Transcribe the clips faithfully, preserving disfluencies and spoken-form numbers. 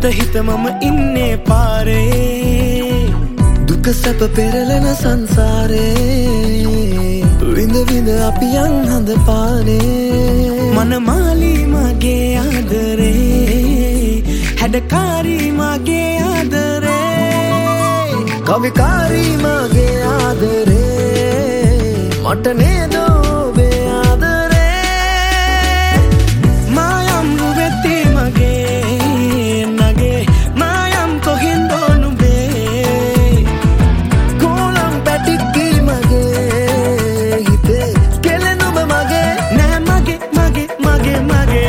හිත මම ඉන්නේ පාරේ දුක සැප පෙරලන සංසාරේ විඳ විඳ අපි යන් හඳ පානේ මනමාලී මගේ ආදරේ හැඩකාරී මගේ ආදරේ කවිකාරී මගේ ආදරේ මට නේද ඔබේ ආදරේ මායම් නුවෙති මගේ නගේ මායම් කොහෙන්ද නුඹේ කොලම් පැටික්කි මගේ හිතේ කෙලෙන ඔබ මගේ නෑ මගේ මගේ මගේ මගේ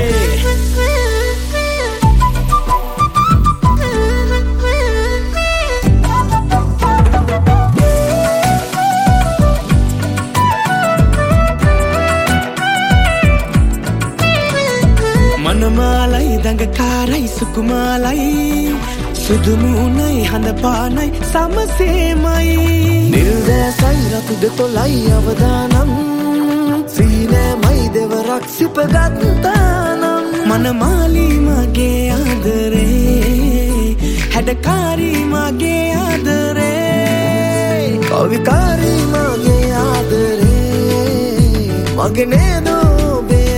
මනමාලයි දඟකාරයි සුකුමාලයි සුදුමුණයි හඳපානයි සමසේමයි නිල්දෑසයි රතු දෙතොලයි අවදානම් සීනෑමයි දෙවරක් සිපගත්තානම් මනමාලී මගේ ආදරේ හැඩකාරී මගේ ආදරේ කවිකාරී මගේ ආදරේ මගේ නේද ඔබේ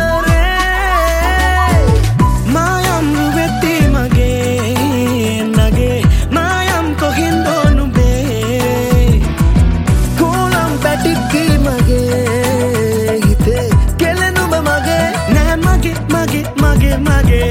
ආදරේ මායම් නුවෙති මගේ නගේ මායම් කොහෙන්ද නුඹේ කොලම් පැටික්කි මගේ හිතේ කෙලෙන ඔබ මගේ නෑ මගේ මගේ මගේ මගේ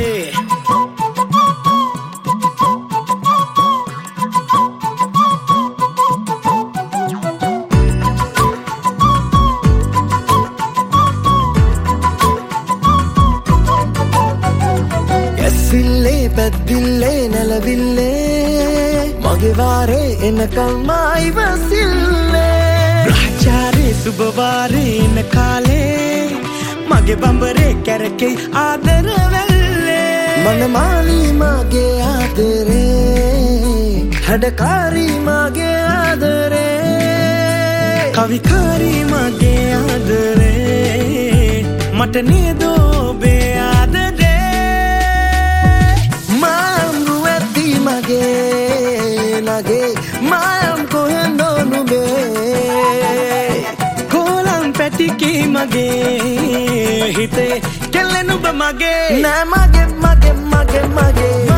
ඇසිල්ලේ පැද්දිල්ලේ නැලවිල්ලේ මගේ වාරේ එනකල් මායිවසිල්ලේ රාජාරේ සුබවාරේ එන කාලේ මගේ බඹරේ කැරකේ ආදර වැල්ලේ මනමාලී මගේ ආදරේ හැඩකාරී මගේ ආදරේ කවිකාරී මගේ ආදරේ මට නේද ඔබේ ආදරේ මායම් නුවෙති මගේ නගේ මායම් කොහෙන්ද නුඹේ කොලම් පැටික්කි මගේ හිතේ කෙලෙන ඔබ මගේ නෑ මගේ මගේ මගේ මගේ